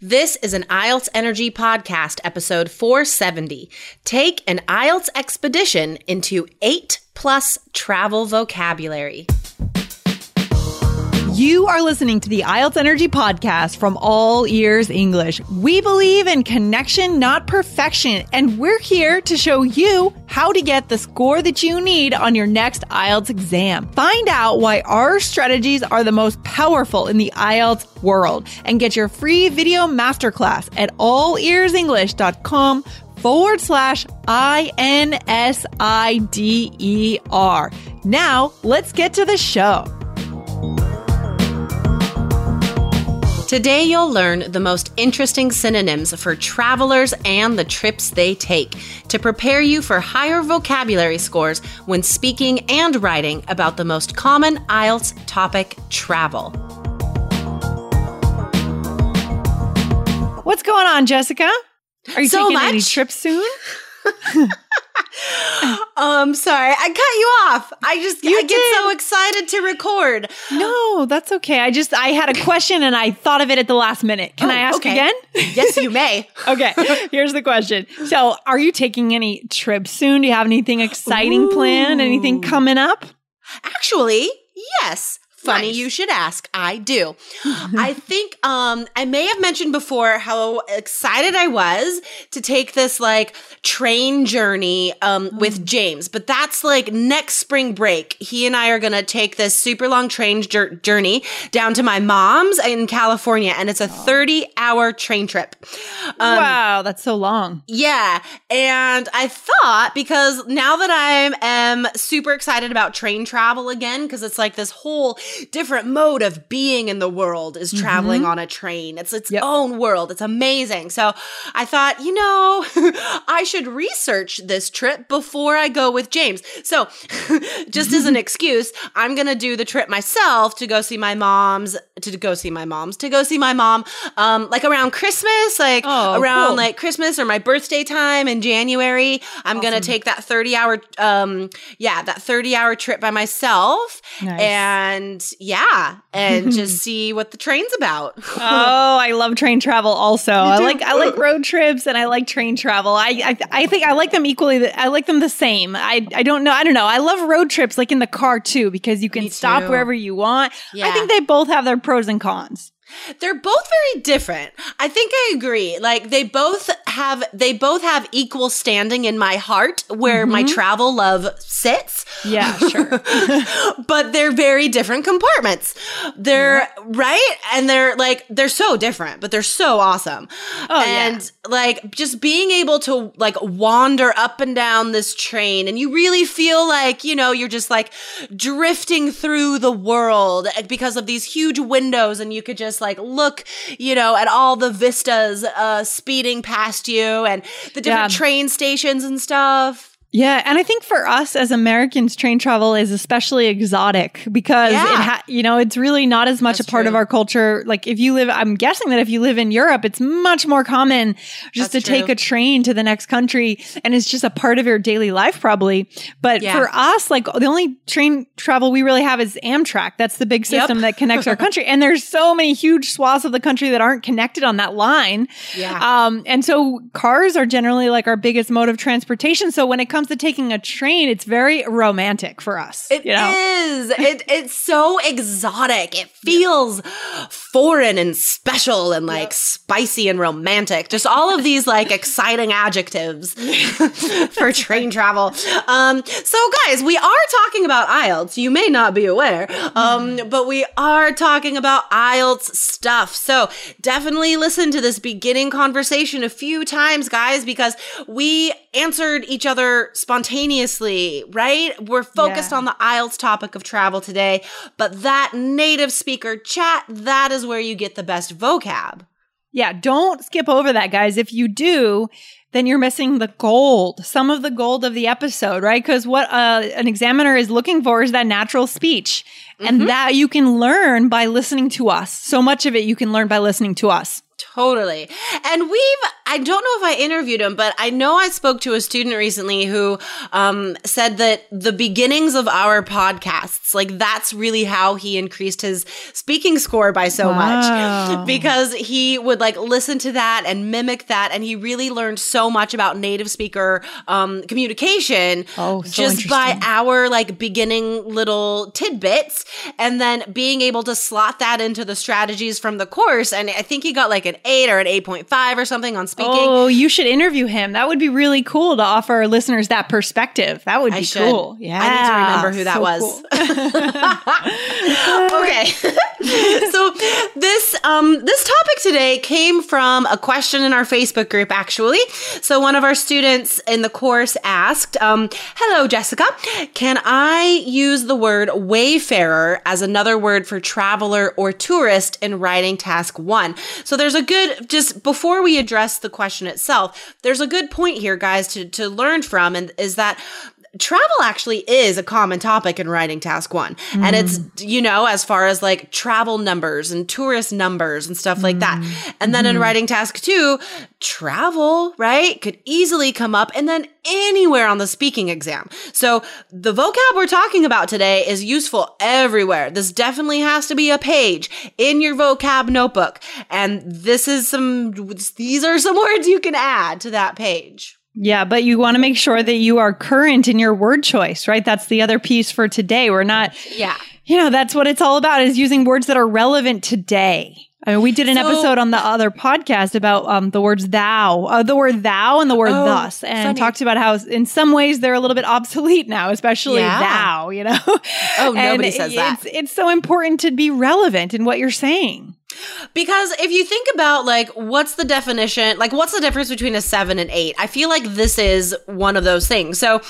This is an IELTS Energy Podcast, episode 470. Take an IELTS expedition into 8+ travel vocabulary. You are listening to the IELTS Energy Podcast from All Ears English. We believe in connection, not perfection, and we're here to show you how to get the score that you need on your next IELTS exam. Find out why our strategies are the most powerful in the IELTS world and get your free video masterclass at allearsenglish.com/INSIDER. Now, let's get to the show. Today, you'll learn the most interesting synonyms for travelers and the trips they take to prepare you for higher vocabulary scores when speaking and writing about the most common IELTS topic, travel. What's going on, Jessica? Are you taking any trips soon? Sorry, I cut you off. I get so excited to record. No, that's okay. I had a question and I thought of it at the last minute. Can I ask again? Yes, you may. Okay, here's the question. So, are you taking any trips soon? Do you have anything exciting planned? Anything coming up? Actually, yes. Funny you should ask. I do. I think I may have mentioned before how excited I was to take this train journey with James, but that's next spring break. He and I are going to take this super long train journey down to my mom's in California, and it's a 30-hour train trip. Wow, that's so long. Yeah, and I thought, because now that I am super excited about train travel again, because it's this whole different mode of being in the world is traveling on a train. It's its own world. It's amazing. So I thought, I should research this trip before I go with James. So just as an excuse, I'm going to do the trip myself to go see my mom, around Christmas, around Christmas or my birthday time in January. I'm going to take that 30-hour trip by myself. Nice. And just see what the train's about. Oh, I love train travel also. I like road trips and I like train travel. I think I like them equally. I like them the same. I don't know. I love road trips in the car too, because you can stop wherever you want. Yeah. I think they both have their pros and cons. They're both very different. I think I agree. They both have equal standing in my heart where my travel love sits. Yeah, sure. But they're very different compartments. They're right, and they're so different, but they're so awesome. Oh, and just being able to wander up and down this train, and you really feel you're just drifting through the world because of these huge windows, and you could just look, at all the vistas speeding past you and the different train stations and stuff. Yeah. And I think for us as Americans, train travel is especially exotic because it's really not as much a part of our culture. I'm guessing that if you live in Europe, it's much more common just to take a train to the next country. And it's just a part of your daily life probably. But for us, the only train travel we really have is Amtrak. That's the big system that connects our country. And there's so many huge swaths of the country that aren't connected on that line. Yeah. And so cars are generally our biggest mode of transportation. So when it comes to taking a train, it's very romantic for us. It is. It's so exotic. It feels foreign and special and spicy and romantic. Just all of these exciting adjectives for train travel. So guys, we are talking about IELTS. You may not be aware, but we are talking about IELTS stuff. So definitely listen to this beginning conversation a few times, guys, because we answered each other spontaneously, right? We're focused on the IELTS topic of travel today, but that native speaker chat, that is where you get the best vocab. Yeah, don't skip over that, guys. If you do, then you're missing the gold, some of the gold of the episode, right? Because what an examiner is looking for is that natural speech. And that you can learn by listening to us. So much of it you can learn by listening to us. Totally. And we've I don't know if I interviewed him, but I know I spoke to a student recently who said that the beginnings of our podcasts, like that's really how he increased his speaking score by so much, because he would like listen to that and mimic that. And he really learned so much about native speaker communication just by our like beginning little tidbits, and then being able to slot that into the strategies from the course. And I think he got like an 8 or an 8.5 or something on speaking. Oh, you should interview him. That would be really cool to offer our listeners that perspective. That would be cool. Yeah. I need to remember who that was. Cool. Okay. So this topic today came from a question in our Facebook group, actually. So one of our students in the course asked, hello, Jessica, can I use the word wayfarer as another word for traveler or tourist in writing task 1? So there's a good, just before we address the question itself, there's a good point here, guys, to learn from, and is that travel actually is a common topic in writing task 1. And it's, you know, as far as like travel numbers and tourist numbers and stuff like that. And then in writing task 2, travel, right, could easily come up, and then anywhere on the speaking exam. So the vocab we're talking about today is useful everywhere. This definitely has to be a page in your vocab notebook. And these are some words you can add to that page. Yeah, but you want to make sure that you are current in your word choice, right? That's the other piece for today. We're not, you know, that's what it's all about, is using words that are relevant today. I mean, we did an episode on the other podcast about the words thou, the word thou and the word thus, and talked about how in some ways they're a little bit obsolete now, especially thou, you know? Oh, nobody says that. It's so important to be relevant in what you're saying. Because if you think about like, what's the definition, like what's the difference between a 7 and 8? I feel like this is one of those things. So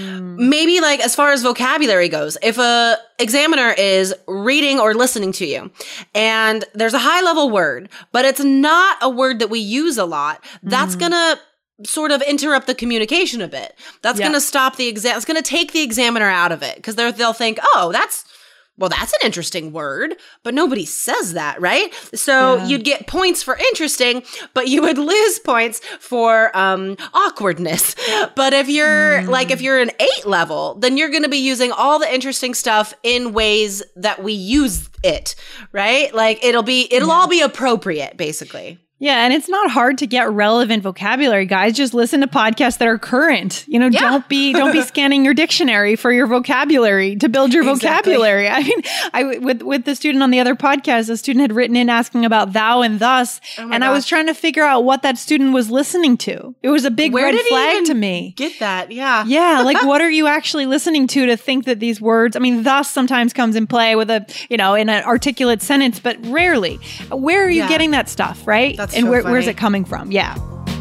maybe like as far as vocabulary goes, if a examiner is reading or listening to you and there's a high level word, but it's not a word that we use a lot, that's going to sort of interrupt the communication a bit. That's going to stop the exam. It's going to take the examiner out of it, because they'll think, oh, that's an interesting word, but nobody says that, right? So you'd get points for interesting, but you would lose points for awkwardness. But if you're like, if you're an 8 level, then you're going to be using all the interesting stuff in ways that we use it, right? Like it'll all be appropriate, basically. Yeah, and it's not hard to get relevant vocabulary, guys. Just listen to podcasts that are current. You know, don't be scanning your dictionary for your vocabulary to build your vocabulary. I mean, with the student on the other podcast, a student had written in asking about thou and thus, and I was trying to figure out what that student was listening to. It was a big red flag to me. Get that? Yeah. Yeah, like what are you actually listening to think that these words, I mean, thus sometimes comes in play with in an articulate sentence, but rarely. Where are you getting that stuff, right? And where's it coming from? Yeah.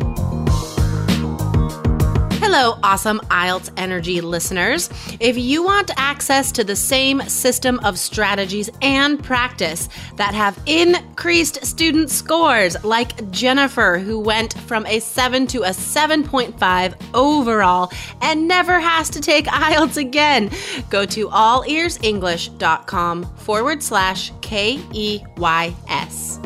Hello, awesome IELTS Energy listeners. If you want access to the same system of strategies and practice that have increased student scores, like Jennifer, who went from a 7 to a 7.5 overall and never has to take IELTS again, go to allearsenglish.com/KEYS.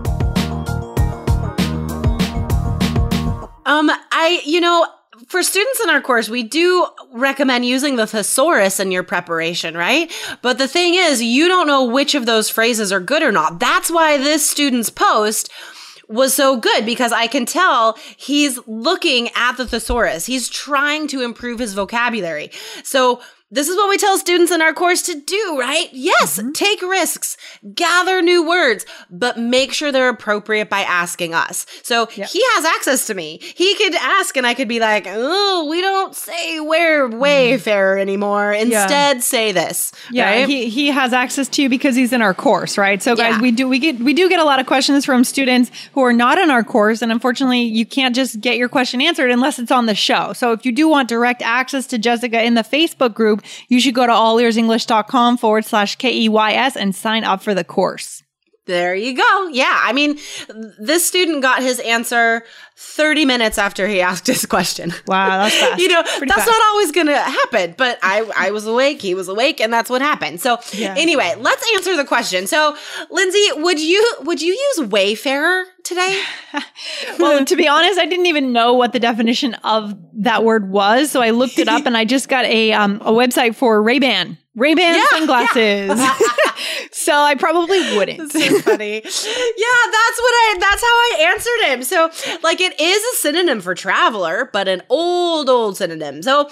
For students in our course, we do recommend using the thesaurus in your preparation, right? But the thing is, you don't know which of those phrases are good or not. That's why this student's post was so good, because I can tell he's looking at the thesaurus. He's trying to improve his vocabulary. So this is what we tell students in our course to do, right? Yes, take risks, gather new words, but make sure they're appropriate by asking us. So he has access to me. He could ask and I could be like, oh, we don't say wayfarer anymore. Instead, say this. Yeah, right? He has access to you because he's in our course, right? So guys, we do get a lot of questions from students who are not in our course. And unfortunately, you can't just get your question answered unless it's on the show. So if you do want direct access to Jessica in the Facebook group, you should go to allearsenglish.com/KEYS and sign up for the course. There you go. Yeah. I mean, this student got his answer 30 minutes after he asked his question. Wow, that's fast. Pretty fast. Not always going to happen, but I was awake, he was awake, and that's what happened. So anyway, let's answer the question. So Lindsay, would you use Wayfarer today? Well, to be honest, I didn't even know what the definition of that word was. So I looked it up and I just got a website for Ray-Ban sunglasses. Yeah. So I probably wouldn't. That's so funny. Yeah, that's how I answered him. So like it is a synonym for traveler, but an old synonym. So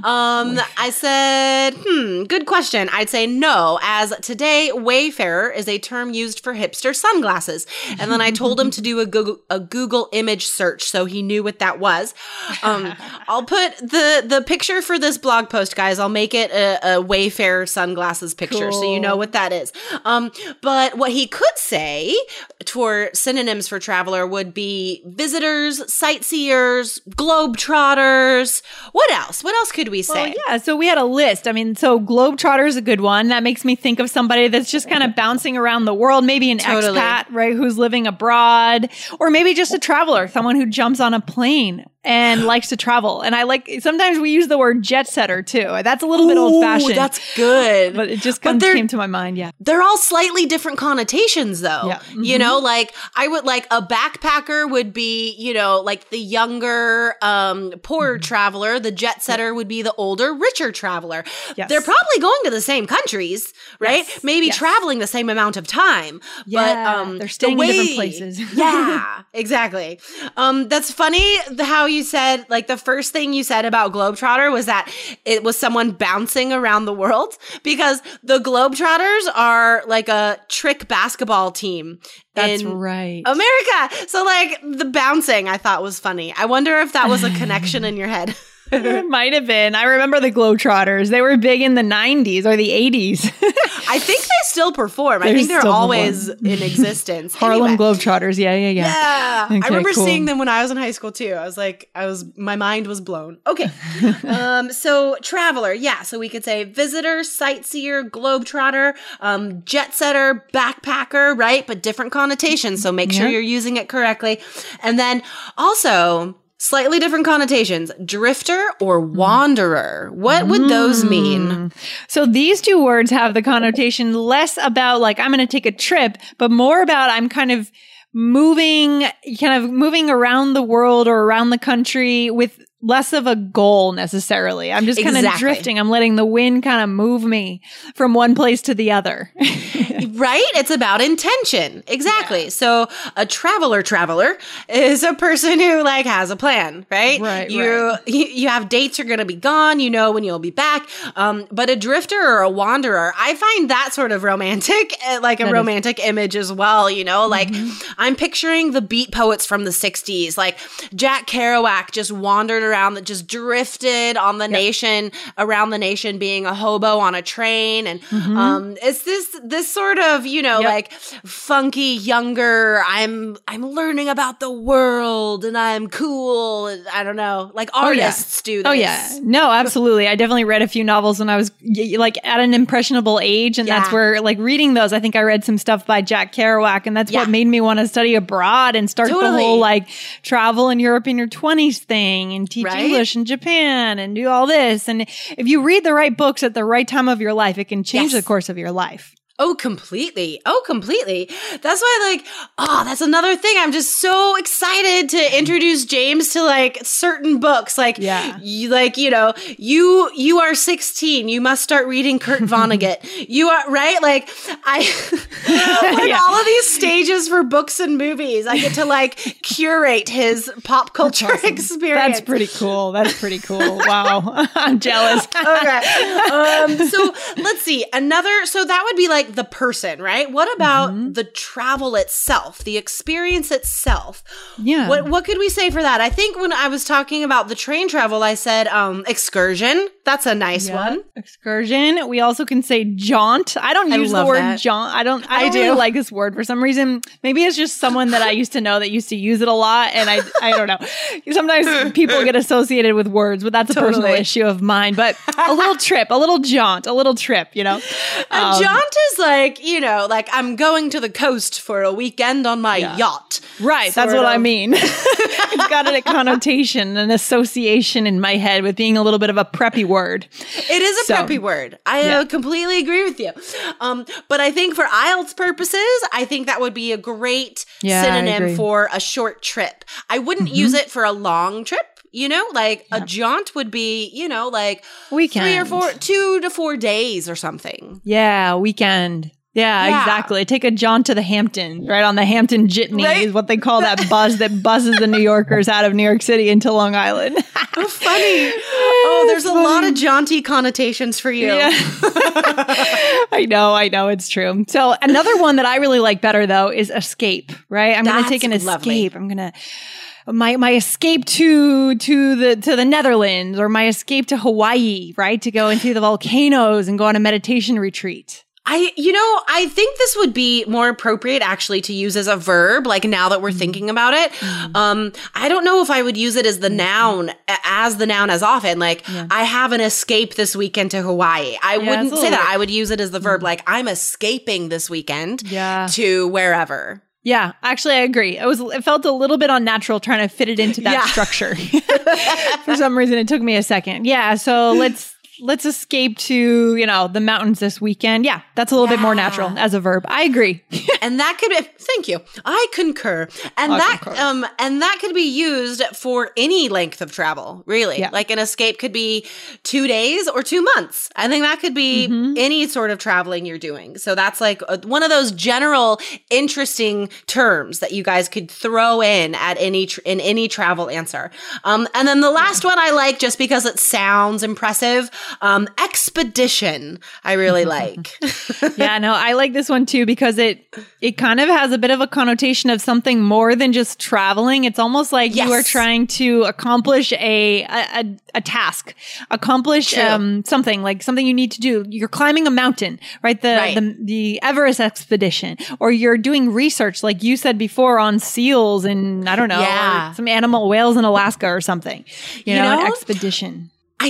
I said, good question. I'd say no, as today Wayfarer is a term used for hipster sunglasses. And then I told him to do a Google image search so he knew what that was. I'll put the picture for this blog post, guys. I'll make it a Wayfarer sunglasses picture so you know what that is. But what he could say for synonyms for traveler would be visitors, sightseers, globetrotters. What else? What else could we say? Well, yeah, so we had a list. I mean, so globetrotter is a good one. That makes me think of somebody that's just kind of bouncing around the world, maybe an expat, right, who's living abroad, or maybe just a traveler, someone who jumps on a plane and likes to travel. And sometimes we use the word jet setter too. That's a little bit old fashioned. That's good. But it just came to my mind. Yeah. They're all slightly different connotations though. Yeah. You know, like I would like a backpacker would be, like the younger, poorer traveler. The jet setter would be the older, richer traveler. Yes. They're probably going to the same countries, right? Yes. Maybe traveling the same amount of time. Yeah. But they're staying in different places. Yeah, exactly. That's funny how you said, like, the first thing you said about Globetrotter was that it was someone bouncing around the world, because the Globetrotters are like a trick basketball team. That's right. America. So like the bouncing I thought was funny. I wonder if that was a connection in your head. It might have been. I remember the Globetrotters. They were big in the 90s or the 80s. I think they still perform. I think they're always in existence. Harlem Globetrotters. Yeah. Yeah. Okay, I remember seeing them when I was in high school too. My mind was blown. Okay. So traveler. Yeah. So we could say visitor, sightseer, globetrotter, jet setter, backpacker, right? But different connotations. So make sure you're using it correctly. And then also, slightly different connotations. Drifter or wanderer. What would those mean? So these two words have the connotation less about like, I'm going to take a trip, but more about I'm kind of moving around the world or around the country with less of a goal necessarily. I'm just kind of drifting. I'm letting the wind kind of move me from one place to the other. Right? It's about intention. Exactly. Yeah. So a traveler is a person who like has a plan, right? Right. You have dates you're going to be gone, you know when you'll be back. But a drifter or a wanderer, I find that sort of romantic, like a romantic image as well, like I'm picturing the beat poets from the 60s, like Jack Kerouac just wandered around, that just drifted on the nation, around the nation, being a hobo on a train. And it's this sort of, like funky, younger, I'm learning about the world and I'm cool. And I don't know, like artists do this. Oh yeah. No, absolutely. I definitely read a few novels when I was like at an impressionable age. And that's where like reading those, I think I read some stuff by Jack Kerouac, and that's what made me want to study abroad and start the whole like travel in Europe in your 20s thing and teach English in Japan and do all this. And if you read the right books at the right time of your life, it can change the course of your life. Oh, completely. That's why that's another thing. I'm just so excited to introduce James to like certain books. Like, you are 16. You must start reading Kurt Vonnegut. You are right. Like all of these stages for books and movies, I get to like curate his pop culture experience. That's pretty cool. Wow. I'm jealous. Okay. So let's see. So that would be like the person, right? What about the travel itself, the experience itself? Yeah. What could we say for that? I think when I was talking about the train travel, I said excursion. That's a nice one. Excursion. We also can say jaunt. I don't use the word jaunt. I don't really like this word for some reason. Maybe it's just someone that I used to know that used to use it a lot, and I don't know. Sometimes people get associated with words, but that's a personal issue of mine. But a little trip, a little jaunt, a little trip, A jaunt is like, you know, like I'm going to the coast for a weekend on my yacht. Right. That's what I mean. It's got a connotation, an association in my head with being a little bit of a preppy word. It is a preppy word. I completely agree with you. But I think for IELTS purposes, I think that would be a great synonym for a short trip. I wouldn't use it for a long trip. You know, like a jaunt would be, you know, like weekend. 2 to 4 days or something. Yeah, weekend. Yeah, exactly. Take a jaunt to the Hamptons, right? On the Hampton Jitney is what they call that bus that buzzes the New Yorkers out of New York City into Long Island. Oh, funny. Oh, there's a lot of jaunty connotations for you. Yeah. I know. It's true. So another one that I really like better, though, is escape, right? I'm going to take an escape. I'm going to... My escape to the Netherlands, or my escape to Hawaii, right? To go and see the volcanoes and go on a meditation retreat. I think this would be more appropriate actually to use as a verb, like now that we're thinking about it. I don't know if I would use it as the noun as often. Like, I have an escape this weekend to Hawaii. I wouldn't say that. I would use it as the verb, like I'm escaping this weekend to wherever. Yeah, actually, I agree. It felt a little bit unnatural trying to fit it into that structure. For some reason, it took me a second. Yeah, so let's escape to, the mountains this weekend. Yeah, that's a little bit more natural as a verb. I agree. And that could be, thank you. I concur. And that could be used for any length of travel, really. Yeah. Like an escape could be 2 days or 2 months. I think that could be any sort of traveling you're doing. So that's like one of those general interesting terms that you guys could throw in at any travel answer. And then the last one I like just because it sounds impressive. Expedition, I really like. Yeah, no, I like this one too because it kind of has a bit of a connotation of something more than just traveling. It's almost like you are trying to accomplish a task, accomplish something you need to do. You're climbing a mountain, right? The Everest expedition, or you're doing research, like you said before, on seals and I don't know, or some animal whales in Alaska or something. You know, an expedition. I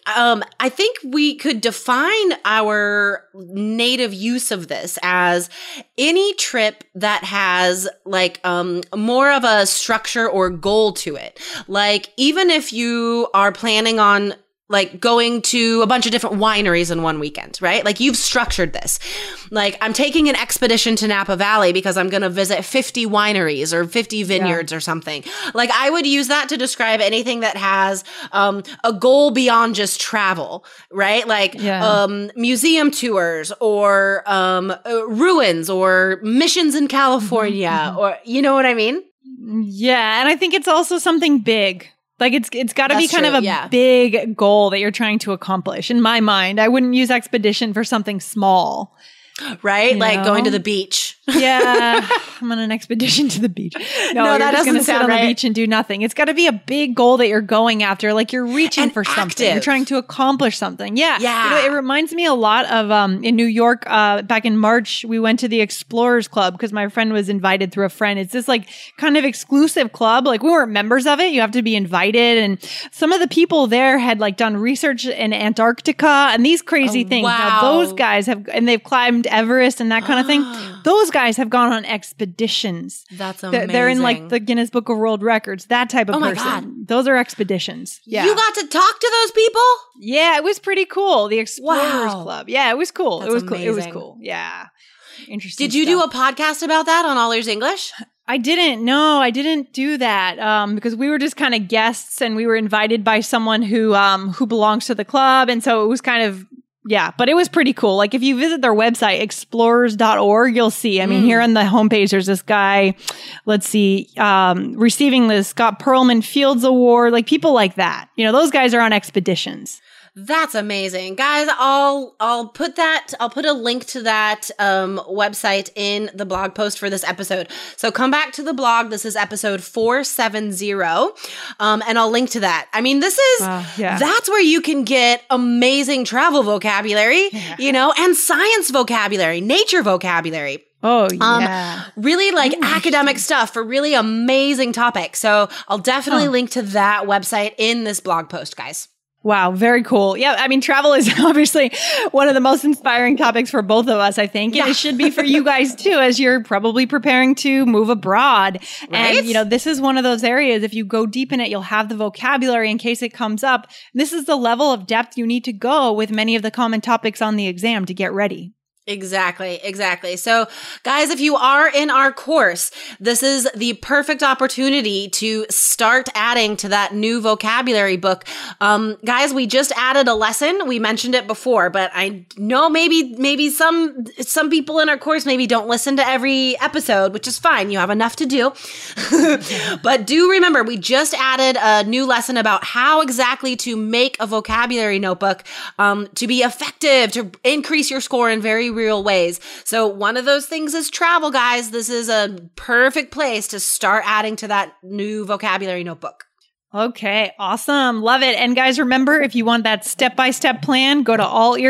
think we could define our native use of this as any trip that has like more of a structure or goal to it. Like even if you are planning on like going to a bunch of different wineries in one weekend, right? Like you've structured this. Like I'm taking an expedition to Napa Valley because I'm going to visit 50 wineries or 50 vineyards or something. Like I would use that to describe anything that has a goal beyond just travel, right? Like museum tours or ruins or missions in California or you know what I mean? Yeah, and I think it's also something big. Like it's got to be kind of a big goal that you're trying to accomplish. In my mind, I wouldn't use expedition for something small. Right? Like going to the beach. Yeah. I'm on an expedition to the beach. No, that doesn't sound sit on the beach and do nothing. It's got to be a big goal that you're going after. Like you're reaching for something. You're trying to accomplish something. Yeah. Yeah. It reminds me a lot of in New York, back in March, we went to the Explorers Club because my friend was invited through a friend. It's this like kind of exclusive club. Like we weren't members of it. You have to be invited. And some of the people there had like done research in Antarctica and these crazy things. Wow. Now those guys and they've climbed Everest and that kind of thing. Those guys have gone on expeditions. That's amazing. They're in like the Guinness Book of World Records, that type of person. God. Those are expeditions. Yeah. You got to talk to those people? Yeah, it was pretty cool. The Explorers Club. Yeah, it was cool. That's amazing. It was cool. Yeah. Interesting. Did you do a podcast about that on All Ears English? I didn't. No, I didn't do that because we were just kind of guests and we were invited by someone who belongs to the club. And so it was kind of, yeah, but it was pretty cool. Like if you visit their website, explorers.org, you'll see. I mean, here on the homepage, there's this guy, let's see, receiving the Scott Perlman Fields Award, like people like that. You know, those guys are on expeditions. That's amazing. Guys, I'll put a link to that website in the blog post for this episode. So come back to the blog. This is episode 470. And I'll link to that. I mean, this is that's where you can get amazing travel vocabulary, you know, and science vocabulary, nature vocabulary. Oh, yeah. Really like academic stuff for really amazing topics. So I'll definitely link to that website in this blog post, guys. Wow, very cool. Yeah, I mean, travel is obviously one of the most inspiring topics for both of us, I think. And it should be for you guys too, as you're probably preparing to move abroad. Right? And, you know, this is one of those areas, if you go deep in it, you'll have the vocabulary in case it comes up. This is the level of depth you need to go with many of the common topics on the exam to get ready. Exactly. So guys, if you are in our course, this is the perfect opportunity to start adding to that new vocabulary book. Guys, we just added a lesson. We mentioned it before, but I know maybe some people in our course maybe don't listen to every episode, which is fine. You have enough to do. But do remember, we just added a new lesson about how exactly to make a vocabulary notebook to be effective, to increase your score in very real ways. So one of those things is travel, guys. This is a perfect place to start adding to that new vocabulary notebook. Okay, awesome. Love it. And guys, remember, if you want that step-by-step plan, go to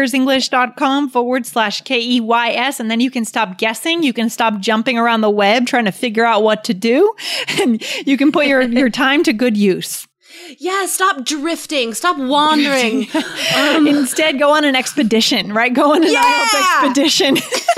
allearsenglish.com/KEYS, and then you can stop guessing. You can stop jumping around the web trying to figure out what to do, and you can put your time to good use. Yeah, stop drifting. Stop wandering. Instead, go on an expedition, right? Go on an IELTS expedition.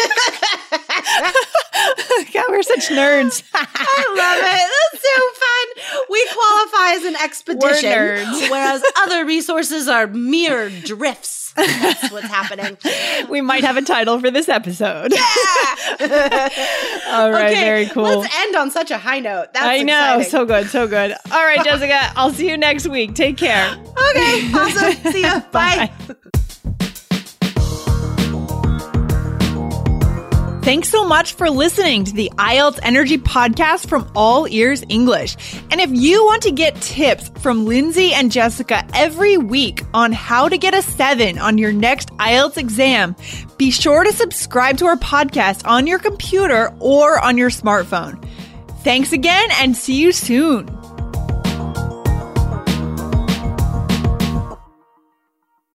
God, we're such nerds. I love it. That's so fun. We qualify as an expedition, we're nerds. Whereas other resources are mere drifts. That's what's happening. We might have a title for this episode. Yeah. All right, very cool. Let's end on such a high note. That's I know. exciting. So good. All right, Jessica, I'll see you next week. Take care. Okay, awesome. See ya. Bye. Thanks so much for listening to the IELTS Energy Podcast from All Ears English. And if you want to get tips from Lindsay and Jessica every week on how to get a 7 on your next IELTS exam, be sure to subscribe to our podcast on your computer or on your smartphone. Thanks again and see you soon.